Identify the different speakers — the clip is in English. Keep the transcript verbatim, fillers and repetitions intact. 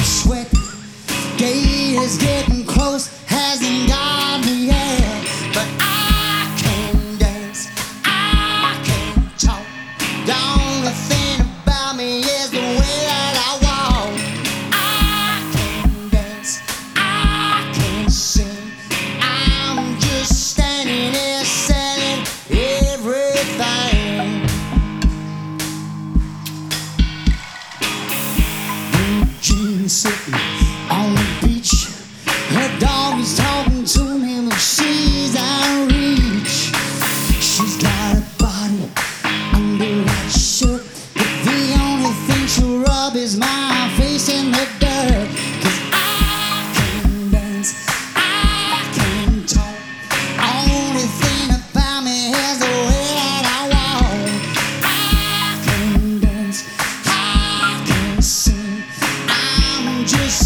Speaker 1: sweat. Day is getting close, hasn't got me yet. But I can dance, I can talk. The only thing about me is the way that I walk. I can dance, I can sing. I'm just standing here selling everything. Jean sitting on the beach, her dog is talking to him, and she's out of reach. She's got a body under that shirt, but the only thing she'll rub is my face in the dirt. 'Cause I can dance, I can talk. Only thing about me is the way that I walk. I can dance, I can sing. I'm just